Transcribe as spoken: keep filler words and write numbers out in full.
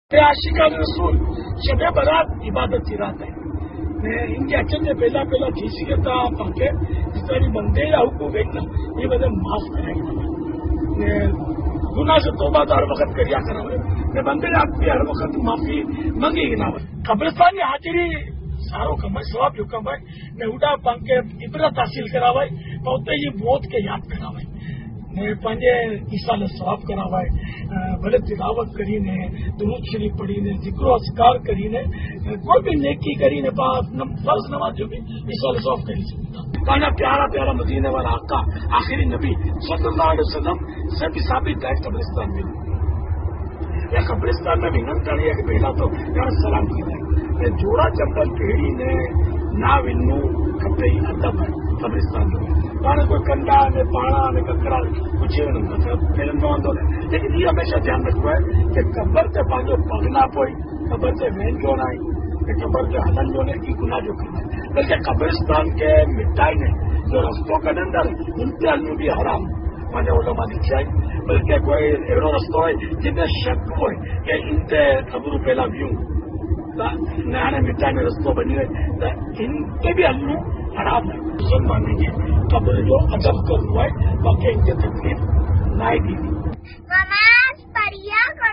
आशिकान रसूल शबे बरात इबादत की रात है ने इनके अचन ने पहला पहला थी के था पंखे जिस तरह बंदे या हुकूक है ना ये बदे माफ करेंगे ने गुनाह से तौबा तो हर वक्त करिया करा हुए ने बंदे ने आपकी हर वक्त माफी मांगी ना हुए कब्रिस्तान की हाजिरी सारो कमाई सवाब जो कमाई ने उड़ा पंखे इबरत हासिल करावाई तो ये मौत के याद करावाई ने पंजे ईसाल सवाब करावाई भले तिलावत करीने दुरूद शरीफ पढ़ीने जिक्र अस्कार करीने कोई भी नेकी करीने पास फर्ज नमाज जो भी ईसाल सवाब करी सकता काना प्यारा प्यारा मदीने वाला आका आखिरी नबी सल्लल्लाहु अलैहि वसल्लम से भी साबित है कब्रिस्तान में या कब्रिस्तान में भी नम है कि पहला तो यार सलाम की जोड़ा चंपल पेड़ी ने ना विन्नू खपे अदब है कब्रिस्तान में पाने कोई कंडा ने पाड़ा ने ककरा कुछ फिल्म में होंगे लेकिन ये हमेशा ध्यान रखो है कि कब्र से पाजो पगना पोई कब्र से वहन जो ना कि कब्र से हलन जो ने की गुना जो करना बल्कि कब्रिस्तान के मिटाई ने जो रस्तों के अंदर उनके अलमी भी हराम मैंने ओलमा लिखी आई बल्कि कोई एड़ो रस्तो है जिन्हें शक हो कि इनते खबरू पहला व्यू नया मिटाई में रस्तो बनी रहे इनके भी अलमू खराब है मुसलमान की कब्र जो अदब कर हुआ है बाकी इनके तकलीफ ना दी। नमाज पढ़िया